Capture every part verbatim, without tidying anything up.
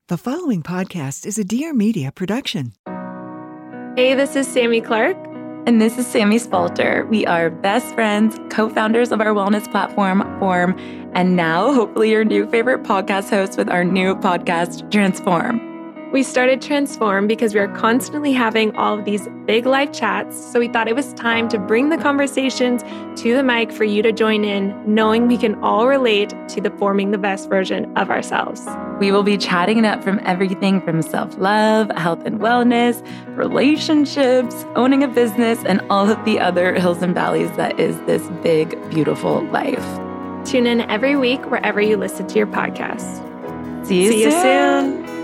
The following podcast is a Dear Media production. Hey, this is Sammy Clark. And this is Sammy Spalter. We are best friends, co-founders of our wellness platform, Form, and now hopefully your new favorite podcast host with our new podcast, Transform. We started Transform because we are constantly having all of these big life chats, so we thought it was time to bring the conversations to the mic for you to join in, knowing we can all relate to the forming the best version of ourselves. We will be chatting it up from everything from self-love, health and wellness, relationships, owning a business, and all of the other hills and valleys that is this big, beautiful life. Tune in every week wherever you listen to your podcasts. See you, See you soon. soon.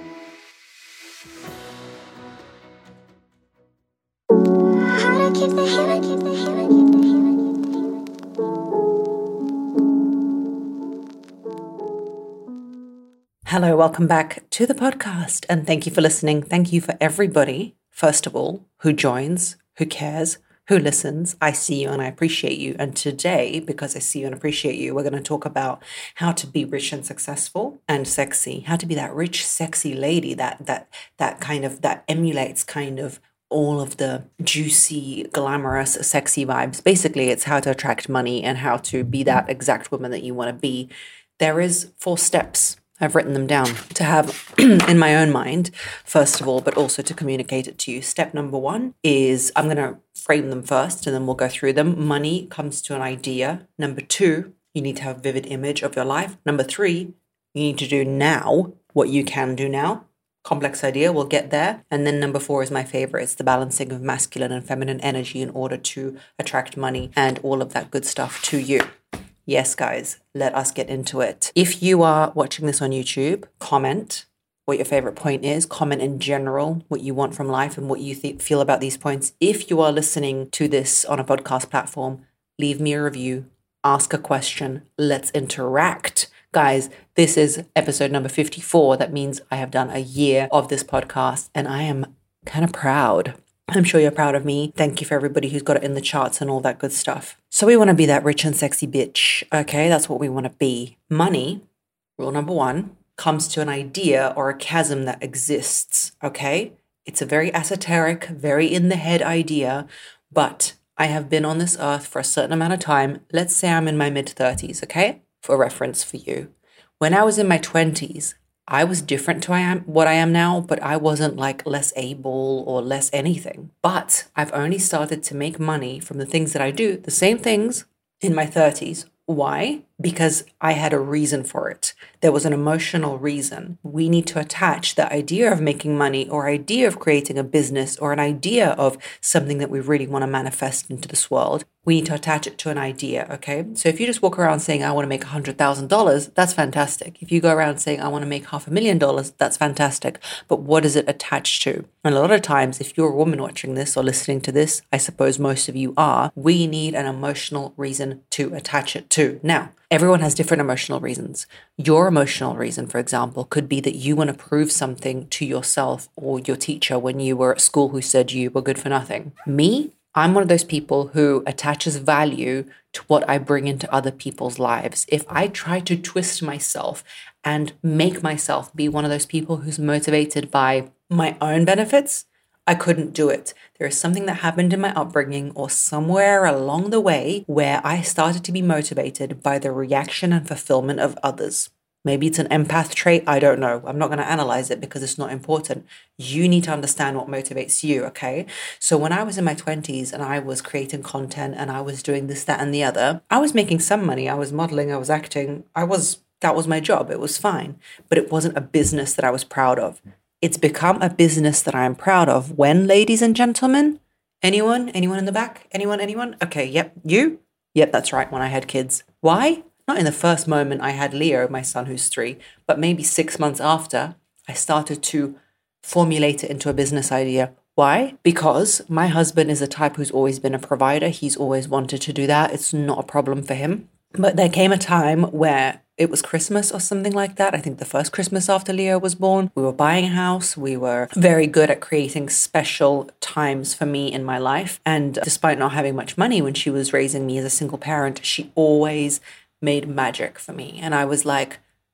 Hello, welcome back to the podcast, and thank you for listening. Thank you for everybody, first of all, who joins, who cares, who listens. I see you and I appreciate you. And today, because I see you and appreciate you, we're going to talk about how to be rich and successful and sexy, how to be that rich, sexy lady that that that kind of that emulates kind of all of the juicy, glamorous, sexy vibes. Basically, it's how to attract money and how to be that exact woman that you want to be. There is four steps. I've written them down to have in my own mind, first of all, but also to communicate it to you. Step number one is, I'm going to frame them first and then we'll go through them. Money comes to an idea. Number two, you need to have a vivid image of your life. Number three, you need to do now what you can do now. Complex idea, we'll get there. And then number four is my favorite. It's the balancing of masculine and feminine energy in order to attract money and all of that good stuff to you. Yes, guys, let us get into it. If you are watching this on YouTube, comment what your favorite point is. Comment in general what you want from life and what you th- feel about these points. If you are listening to this on a podcast platform, leave me a review, ask a question, let's interact. Guys, this is episode number fifty-four. That means I have done a year of this podcast and I am kind of proud. I'm sure you're proud of me. Thank you for everybody who's got it in the charts and all that good stuff. So we want to be that rich and sexy bitch. Okay, that's what we want to be. Money, rule number one, comes to an idea or a chasm that exists. Okay, it's a very esoteric, very in the head idea, but I have been on this earth for a certain amount of time. Let's say I'm in my mid thirties, okay? For reference for you. When I was in my twenties, I was different to I am what I am now, but I wasn't like less able or less anything. But I've only started to make money from the things that I do, the same things in my thirties. Why? Because I had a reason for it. There was an emotional reason. We need to attach the idea of making money or idea of creating a business or an idea of something that we really want to manifest into this world. We need to attach it to an idea, okay? So if you just walk around saying, I want to make one hundred thousand dollars, that's fantastic. If you go around saying, I want to make half a million dollars, that's fantastic. But what is it attached to? And a lot of times, if you're a woman watching this or listening to this, I suppose most of you are, we need an emotional reason to attach it to. Now, everyone has different emotional reasons. Your emotional reason, for example, could be that you want to prove something to yourself or your teacher when you were at school who said you were good for nothing. Me, I'm one of those people who attaches value to what I bring into other people's lives. If I try to twist myself and make myself be one of those people who's motivated by my own benefits, I couldn't do it. There is something that happened in my upbringing or somewhere along the way where I started to be motivated by the reaction and fulfillment of others. Maybe it's an empath trait. I don't know. I'm not going to analyze it because it's not important. You need to understand what motivates you, okay? So when I was in my twenties and I was creating content and I was doing this, that, and the other, I was making some money. I was modeling. I was acting. I was, that was my job. It was fine. But it wasn't a business that I was proud of. It's become a business that I'm proud of. When, ladies and gentlemen? Anyone? Anyone in the back? Anyone? Anyone? Okay, yep. You? Yep, that's right. When I had kids. Why? Not in the first moment I had Leo, my son who's three, but maybe six months after, I started to formulate it into a business idea. Why? Because my husband is a type who's always been a provider. He's always wanted to do that. It's not a problem for him. But there came a time where it was Christmas or something like that. I think the first Christmas after Leo was born. We were buying a house. We were very good at creating special times for me in my life. And despite not having much money when she was raising me as a single parent, she always made magic for me. And I was like,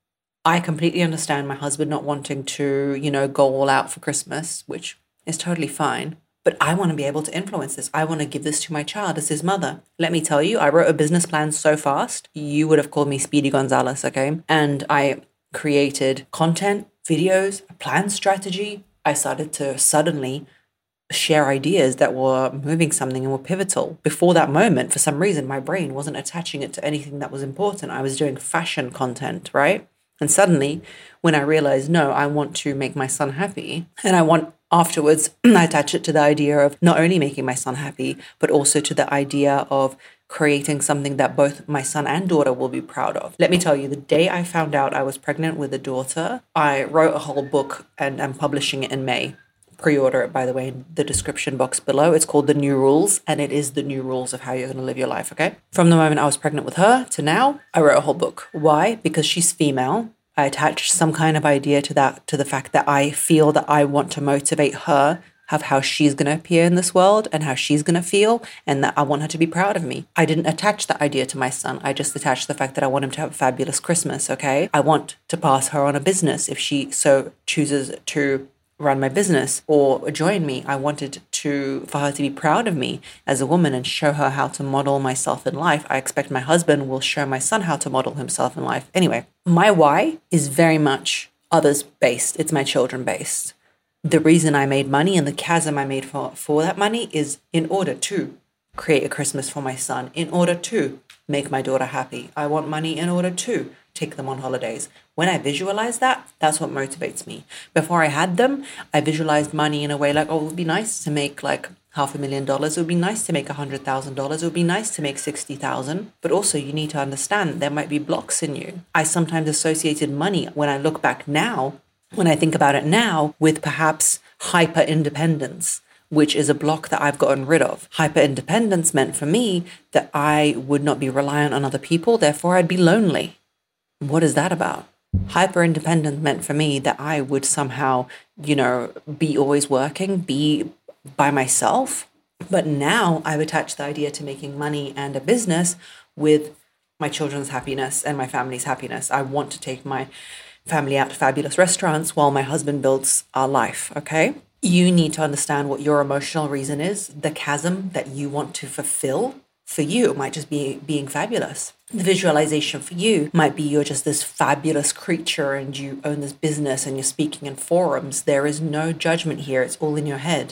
I completely understand my husband not wanting to, you know, go all out for Christmas, which is totally fine. But I want to be able to influence this. I want to give this to my child as his mother. Let me tell you, I wrote a business plan so fast, you would have called me Speedy Gonzalez, okay? And I created content, videos, a plan strategy. I started to suddenly share ideas that were moving something and were pivotal. Before that moment, for some reason, my brain wasn't attaching it to anything that was important. I was doing fashion content, right? And suddenly, when I realized, no, I want to make my son happy, and I want afterwards, I attach it to the idea of not only making my son happy, but also to the idea of creating something that both my son and daughter will be proud of. Let me tell you, the day I found out I was pregnant with a daughter, I wrote a whole book and I'm publishing it in May. Pre-order it, by the way, in the description box below. It's called The New Rules, and it is the new rules of how you're going to live your life, okay? From the moment I was pregnant with her to now, I wrote a whole book. Why? Because she's female. I attached some kind of idea to that, to the fact that I feel that I want to motivate her of how she's going to appear in this world and how she's going to feel, and that I want her to be proud of me. I didn't attach that idea to my son. I just attached the fact that I want him to have a fabulous Christmas, okay? I want to pass her on a business if she so chooses to run my business or join me. I wanted to for her to be proud of me as a woman and show her how to model myself in life. I expect my husband will show my son how to model himself in life. Anyway, my why is very much others based. It's my children based. The reason I made money and the chasm I made for, for that money is in order to create a Christmas for my son, in order to make my daughter happy. I want money in order to take them on holidays. When I visualize that, that's what motivates me. Before I had them, I visualized money in a way like, oh, it would be nice to make like half a million dollars. It would be nice to make a hundred thousand dollars. It would be nice to make sixty thousand. But also you need to understand there might be blocks in you. I sometimes associated money when I look back now, when I think about it now, with perhaps hyper independence, which is a block that I've gotten rid of. Hyper independence meant for me that I would not be reliant on other people. Therefore, I'd be lonely. What is that about? Hyper independent meant for me that I would somehow, you know, be always working, be by myself. But now I've attached the idea to making money and a business with my children's happiness and my family's happiness. I want to take my family out to fabulous restaurants while my husband builds our life, okay? You need to understand what your emotional reason is. The chasm that you want to fulfill for you might just be being fabulous. The visualization for you might be you're just this fabulous creature and you own this business and you're speaking in forums. There is no judgment here. It's all in your head.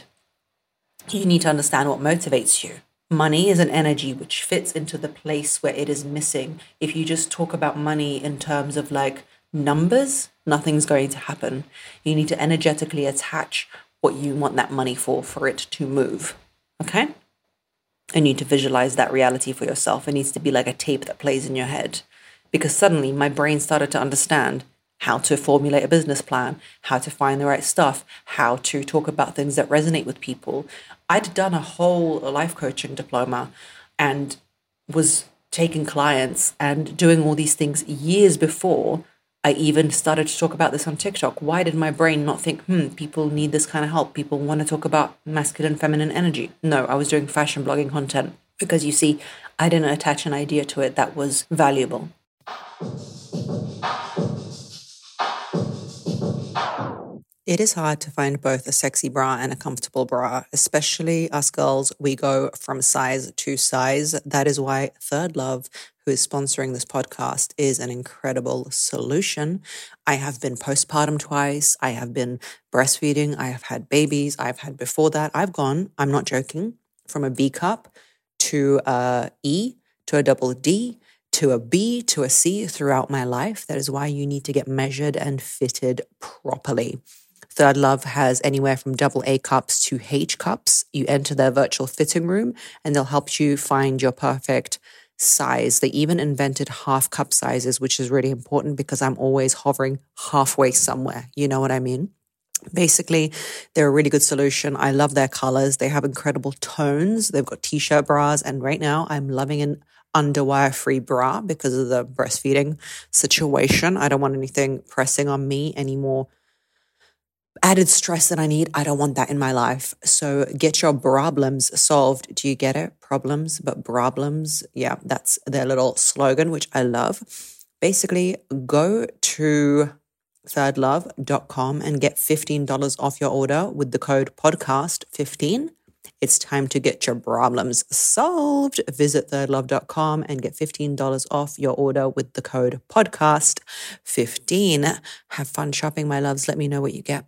You need to understand what motivates you. Money is an energy which fits into the place where it is missing. If you just talk about money in terms of like numbers, nothing's going to happen. You need to energetically attach what you want that money for, for it to move. Okay? You need to visualize that reality for yourself. It needs to be like a tape that plays in your head. Because suddenly my brain started to understand how to formulate a business plan, how to find the right stuff, how to talk about things that resonate with people. I'd done a whole life coaching diploma and was taking clients and doing all these things years before I even started to talk about this on TikTok. Why did my brain not think, hmm, people need this kind of help? People want to talk about masculine, feminine energy. No, I was doing fashion blogging content because you see, I didn't attach an idea to it that was valuable. It is hard to find both a sexy bra and a comfortable bra, especially us girls. We go from size to size. That is why Third Love, who is sponsoring this podcast, is an incredible solution. I have been postpartum twice. I have been breastfeeding. I have had babies. I've had before that. I've gone, I'm not joking, from a B cup to a E to a double D to a B to a C throughout my life. That is why you need to get measured and fitted properly. Third Love has anywhere from double A cups to H cups. You enter their virtual fitting room and they'll help you find your perfect size. They even invented half cup sizes, which is really important because I'm always hovering halfway somewhere. You know what I mean? Basically, they're a really good solution. I love their colors. They have incredible tones. They've got t-shirt bras. And right now I'm loving an underwire-free bra because of the breastfeeding situation. I don't want anything pressing on me anymore. Added stress that I need. I don't want that in my life. So get your problems solved. Do you get it? Problems, but problems. Yeah, that's their little slogan, which I love. Basically, go to third love dot com and get fifteen dollars off your order with the code podcast fifteen. It's time to get your problems solved. Visit third love dot com and get fifteen dollars off your order with the code podcast fifteen. Have fun shopping, my loves. Let me know what you get.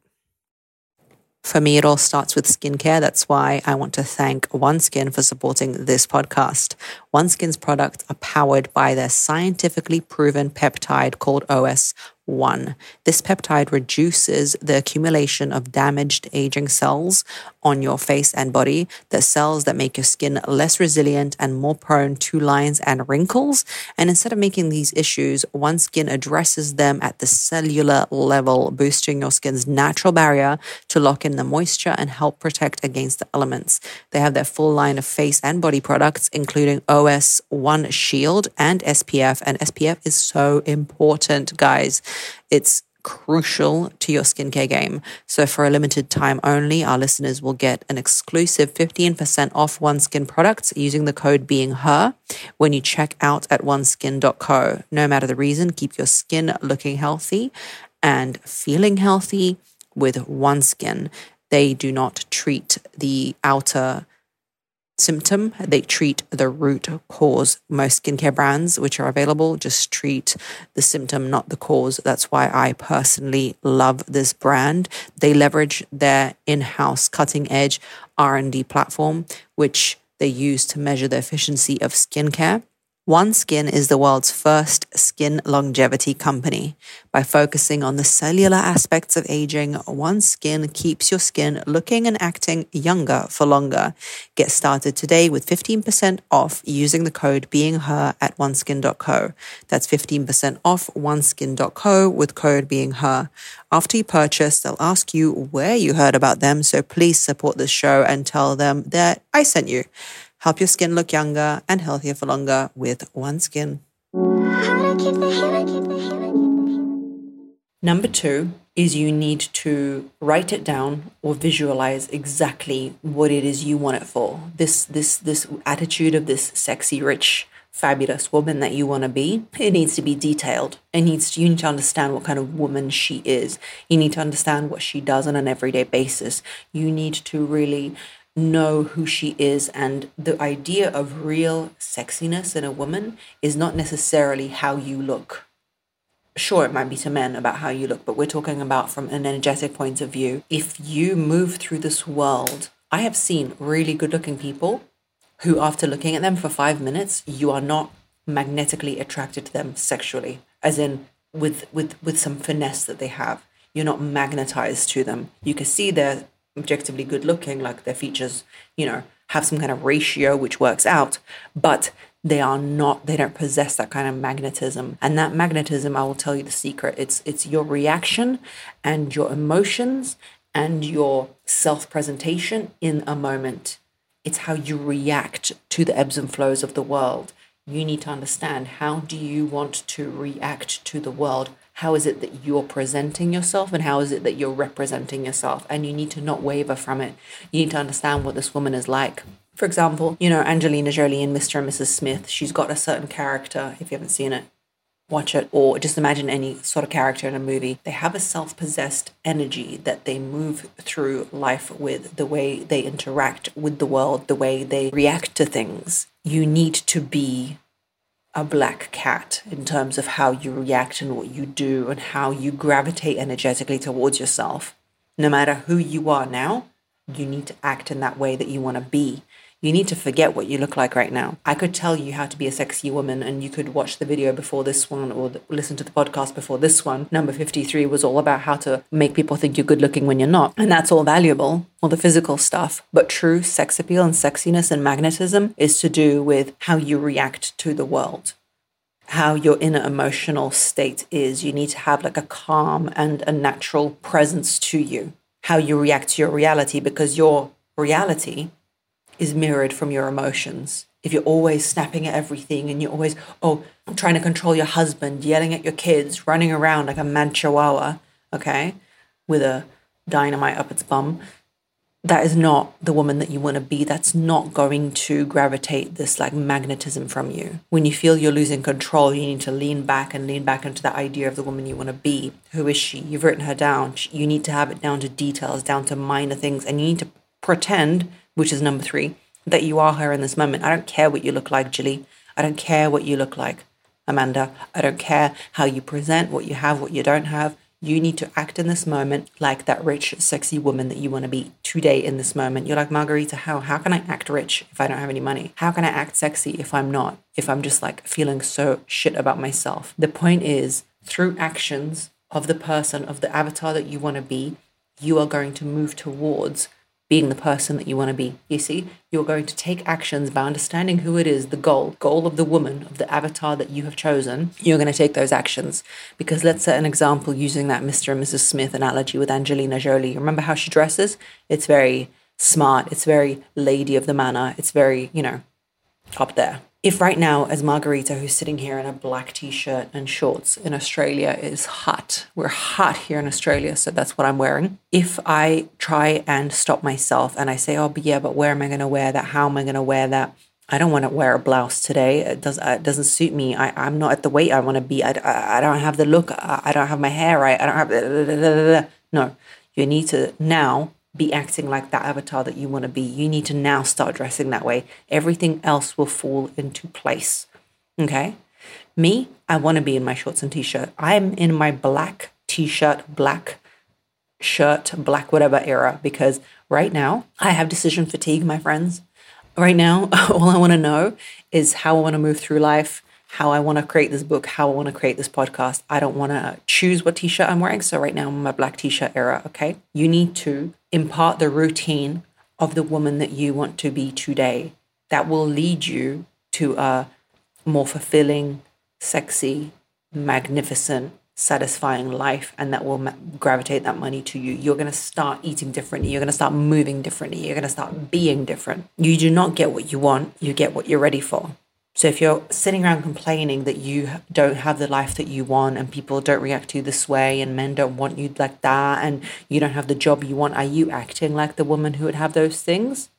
For me, it all starts with skincare. That's why I want to thank OneSkin for supporting this podcast. OneSkin's products are powered by their scientifically proven peptide called O S one. This peptide reduces the accumulation of damaged aging cells on your face and body, the cells that make your skin less resilient and more prone to lines and wrinkles. And instead of making these issues, OneSkin addresses them at the cellular level, boosting your skin's natural barrier to lock in the moisture and help protect against the elements. They have their full line of face and body products, including O S one Shield and S P F. And S P F is so important, guys. It's crucial to your skincare game. So for a limited time only, our listeners will get an exclusive fifteen percent off OneSkin products using the code being her when you check out at one skin dot co. No matter the reason, keep your skin looking healthy and feeling healthy with OneSkin. They do not treat the outer symptom, they treat the root cause. Most skincare brands which are available just treat the symptom, not the cause. That's why I personally love this brand. They leverage their in-house cutting-edge R and D platform, which they use to measure the efficiency of skincare. OneSkin is the world's first skin longevity company. By focusing on the cellular aspects of aging, OneSkin keeps your skin looking and acting younger for longer. Get started today with fifteen percent off using the code BEINGHER at one skin dot co. That's fifteen percent off one skin dot co with code BEINGHER. After you purchase, they'll ask you where you heard about them, so please support the show and tell them that I sent you. Help your skin look younger and healthier for longer with OneSkin. Number two is you need to write it down or visualize exactly what it is you want it for. This this this attitude of this sexy, rich, fabulous woman that you want to be, it needs to be detailed. It needs to, you need to understand what kind of woman she is. You need to understand what she does on an everyday basis. You need to really know who she is. And the idea of real sexiness in a woman is not necessarily how you look. Sure, it might be to men about how you look, but we're talking about from an energetic point of view. If you move through this world, I have seen really good looking people who, after looking at them for five minutes, you are not magnetically attracted to them sexually, as in with with with some finesse that they have. You're not magnetized to them. You can see they're objectively good looking, like their features, you know, have some kind of ratio which works out, but they are not, they don't possess that kind of magnetism. And that magnetism, I will tell you the secret, it's it's your reaction and your emotions and your self-presentation in a moment. It's how you react to the ebbs and flows of the world. You need to understand, how do you want to react to the world? How is it that you're presenting yourself, and how is it that you're representing yourself? And you need to not waver from it. You need to understand what this woman is like. For example, you know, Angelina Jolie in Mister and Missus Smith, she's got a certain character. If you haven't seen it, watch it. Or just imagine any sort of character in a movie. They have a self-possessed energy that they move through life with, the way they interact with the world, the way they react to things. You need to be a black cat in terms of how you react and what you do and how you gravitate energetically towards yourself. No matter who you are now, you need to act in that way that you want to be. You need to forget what you look like right now. I could tell you how to be a sexy woman, and you could watch the video before this one or the, listen to the podcast before this one. Number fifty-three was all about how to make people think you're good looking when you're not. And that's all valuable, all the physical stuff. But true sex appeal and sexiness and magnetism is to do with how you react to the world, how your inner emotional state is. You need to have like a calm and a natural presence to you, how you react to your reality, because your reality is mirrored from your emotions. If you're always snapping at everything and you're always, oh, trying to control your husband, yelling at your kids, running around like a mad chihuahua, okay, with a dynamite up its bum, that is not the woman that you want to be. That's not going to gravitate this like magnetism from you. When you feel you're losing control, you need to lean back and lean back into that idea of the woman you want to be. Who is she? You've written her down. You need to have it down to details, down to minor things. And you need to pretend, which is number three, that you are her in this moment. I don't care what you look like, Jilly. I don't care what you look like, Amanda. I don't care how you present, what you have, what you don't have. You need to act in this moment like that rich, sexy woman that you want to be today in this moment. You're like, Margarita, how? How can I act rich if I don't have any money? How can I act sexy if I'm not? If I'm just like feeling so shit about myself? The point is, through actions of the person, of the avatar that you want to be, you are going to move towards being the person that you want to be. You see, you're going to take actions by understanding who it is, the goal, goal of the woman, of the avatar that you have chosen. You're going to take those actions. Because let's set an example using that Mister and Missus Smith analogy with Angelina Jolie. Remember how she dresses? It's very smart. It's very lady of the manor. It's very, you know, up there. If right now, as Margarita, who's sitting here in a black t-shirt and shorts in Australia, is hot. We're hot here in Australia, so that's what I'm wearing. If I try and stop myself and I say, oh, but yeah, but where am I going to wear that? How am I going to wear that? I don't want to wear a blouse today. It, does, it doesn't suit me. I, I'm not at the weight I want to be. I, I, I don't have the look. I, I don't have my hair right. I don't have... Blah, blah, blah, blah. No, you need to now be acting like that avatar that you want to be. You need to now start dressing that way. Everything else will fall into place. Okay? Me, I want to be in my shorts and t-shirt. I'm in my black t-shirt, black shirt, black whatever era, because right now I have decision fatigue, my friends. Right now, all I want to know is how I want to move through life, how I want to create this book, how I want to create this podcast. I don't want to choose what t-shirt I'm wearing. So right now I'm in my black t-shirt era, okay? You need to impart the routine of the woman that you want to be today. That will lead you to a more fulfilling, sexy, magnificent, satisfying life, and that will ma- gravitate that money to you. You're going to start eating differently. You're going to start moving differently. You're going to start being different. You do not get what you want. You get what you're ready for. So if you're sitting around complaining that you don't have the life that you want and people don't react to you this way and men don't want you like that and you don't have the job you want, are you acting like the woman who would have those things?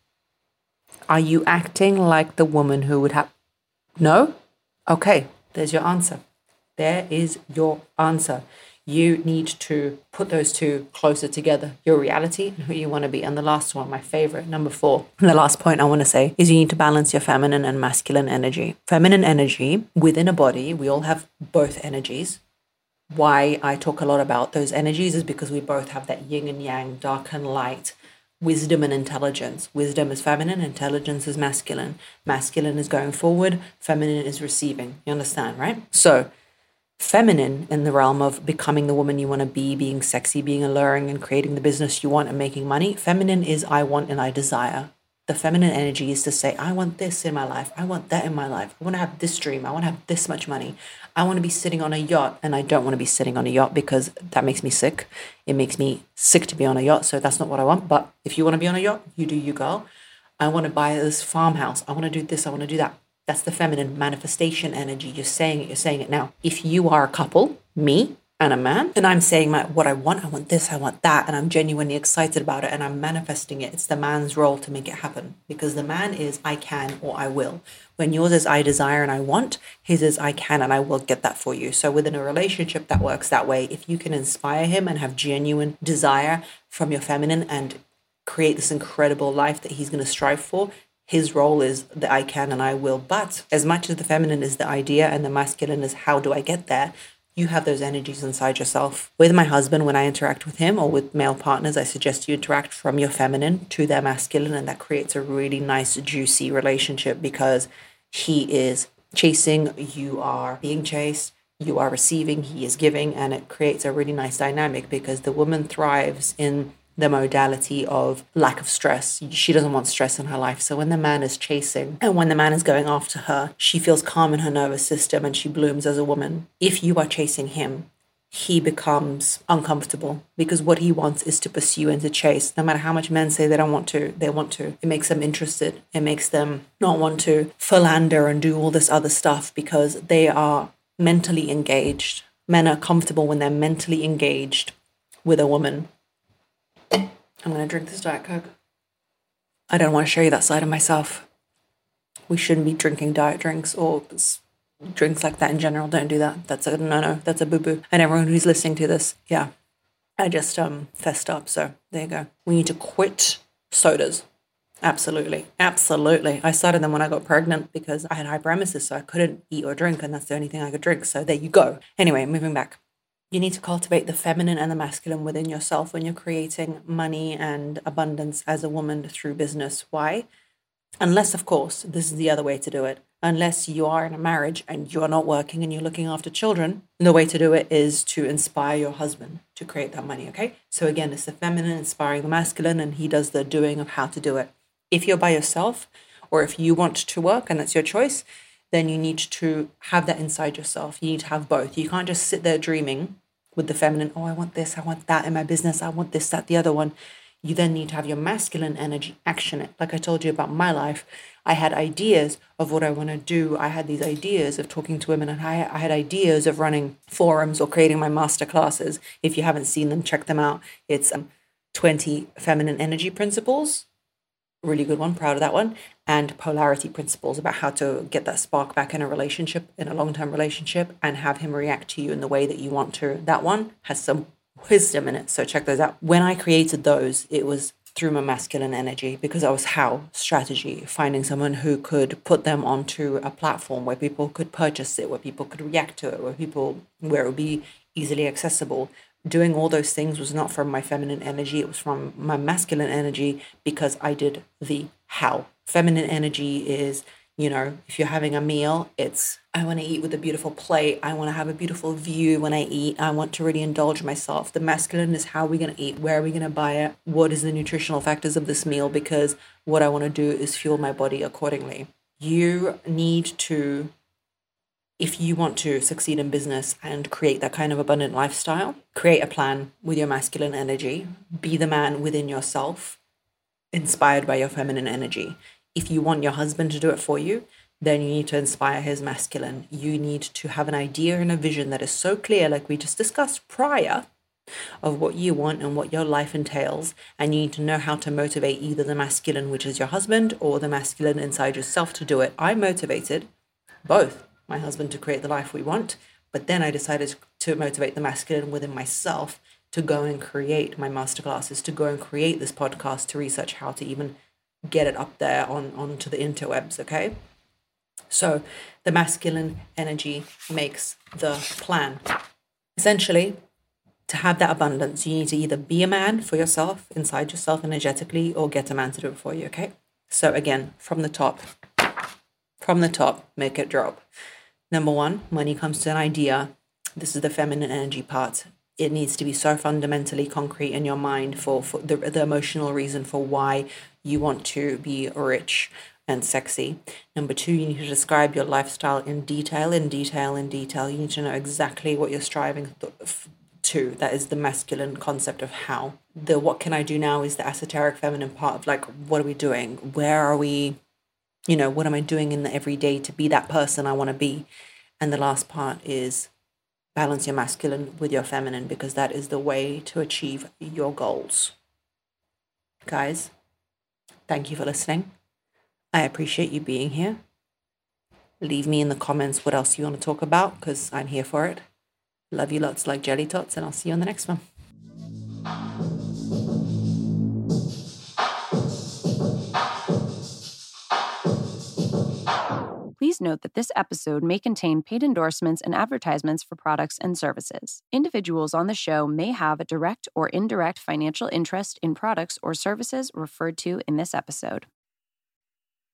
Are you acting like the woman who would have... No? Okay, there's your answer. There is your answer. You need to put those two closer together, your reality and who you want to be. And the last one, my favorite, number four, and the last point I want to say is you need to balance your feminine and masculine energy. Feminine energy within a body, we all have both energies. Why I talk a lot about those energies is because we both have that yin and yang, dark and light, wisdom and intelligence. Wisdom is feminine, intelligence is masculine. Masculine is going forward, feminine is receiving. You understand, right? So feminine in the realm of becoming the woman you want to be, being sexy, being alluring, and creating the business you want and making money. Feminine is I want and I desire. The feminine energy is to say, I want this in my life. I want that in my life. I want to have this dream. I want to have this much money. I want to be sitting on a yacht, and I don't want to be sitting on a yacht because that makes me sick. It makes me sick to be on a yacht, so that's not what I want. But if you want to be on a yacht, you do you, girl. I want to buy this farmhouse. I want to do this. I want to do that. That's the feminine manifestation energy. You're saying it, you're saying it now. If you are a couple, me and a man, and I'm saying my, what I want, I want this, I want that, and I'm genuinely excited about it and I'm manifesting it, it's the man's role to make it happen. Because the man is I can or I will. When yours is I desire and I want, his is I can and I will get that for you. So within a relationship that works that way, if you can inspire him and have genuine desire from your feminine and create this incredible life that he's going to strive for, his role is the I can and I will. But as much as the feminine is the idea and the masculine is how do I get there, you have those energies inside yourself. With my husband, when I interact with him or with male partners, I suggest you interact from your feminine to their masculine, and that creates a really nice, juicy relationship because he is chasing, you are being chased, you are receiving, he is giving, and it creates a really nice dynamic because the woman thrives in the modality of lack of stress. She doesn't want stress in her life. So when the man is chasing and when the man is going after her, she feels calm in her nervous system and she blooms as a woman. If you are chasing him, he becomes uncomfortable because what he wants is to pursue and to chase. No matter how much men say they don't want to, they want to. It makes them interested. It makes them not want to philander and do all this other stuff because they are mentally engaged. Men are comfortable when they're mentally engaged with a woman. I'm going to drink this Diet Coke. I don't want to show you that side of myself. We shouldn't be drinking diet drinks or drinks like that in general. Don't do that. That's a no-no. That's a boo-boo. And everyone who's listening to this, yeah, I just um fessed up. So there you go. We need to quit sodas. Absolutely. Absolutely. I started them when I got pregnant because I had hyperemesis, so I couldn't eat or drink, and that's the only thing I could drink. So there you go. Anyway, moving back. You need to cultivate the feminine and the masculine within yourself when you're creating money and abundance as a woman through business. Why? Unless, of course, this is the other way to do it. Unless you are in a marriage and you're not working and you're looking after children, the way to do it is to inspire your husband to create that money, okay? So again, it's the feminine inspiring the masculine, and he does the doing of how to do it. If you're by yourself, or if you want to work and that's your choice, then you need to have that inside yourself. You need to have both. You can't just sit there dreaming with the feminine, oh, I want this, I want that in my business, I want this, that, the other one. You then need to have your masculine energy action it. Like I told you about my life, I had ideas of what I want to do. I had these ideas of talking to women, and I, I had ideas of running forums or creating my master classes. If you haven't seen them, check them out. It's um, twenty feminine energy principles. Really good one, proud of that one. And polarity principles, about how to get that spark back in a relationship, in a long-term relationship, and have him react to you in the way that you want to. That one has some wisdom in it, so check those out. When I created those, it was through my masculine energy, because I was how strategy, finding someone who could put them onto a platform where people could purchase it, where people could react to it, where people where it would be easily accessible. Doing all those things was not from my feminine energy, it was from my masculine energy, because I did the how. Feminine energy is, you know, if you're having a meal, it's, I want to eat with a beautiful plate. I want to have a beautiful view when I eat. I want to really indulge myself. The masculine is how we're going to eat. Where are we going to buy it? What is the nutritional factors of this meal? Because what I want to do is fuel my body accordingly. You need to, if you want to succeed in business and create that kind of abundant lifestyle, create a plan with your masculine energy. Be the man within yourself, inspired by your feminine energy. If you want your husband to do it for you, then you need to inspire his masculine. You need to have an idea and a vision that is so clear, like we just discussed prior, of what you want and what your life entails. And you need to know how to motivate either the masculine, which is your husband, or the masculine inside yourself to do it. I motivated both my husband to create the life we want, but then I decided to motivate the masculine within myself to go and create my masterclasses, to go and create this podcast, to research how to even get it up there on onto the interwebs. Okay, so the masculine energy makes the plan. Essentially, to have that abundance, you need to either be a man for yourself, inside yourself energetically, or get a man to do it for you. Okay, so again, from the top from the top make it drop. Number one, when it comes to an idea, this is the feminine energy part. It needs to be so fundamentally concrete in your mind for, for the, the emotional reason for why you want to be rich and sexy. Number two, you need to describe your lifestyle in detail, in detail, in detail. You need to know exactly what you're striving to. That is the masculine concept of how. The what can I do now is the esoteric feminine part of like, what are we doing? Where are we? You know, what am I doing in the everyday to be that person I want to be? And the last part is balance your masculine with your feminine, because that is the way to achieve your goals. Guys, thank you for listening. I appreciate you being here. Leave me in the comments what else you want to talk about, because I'm here for it. Love you lots like jelly tots, and I'll see you on the next one. Please note that this episode may contain paid endorsements and advertisements for products and services. Individuals on the show may have a direct or indirect financial interest in products or services referred to in this episode.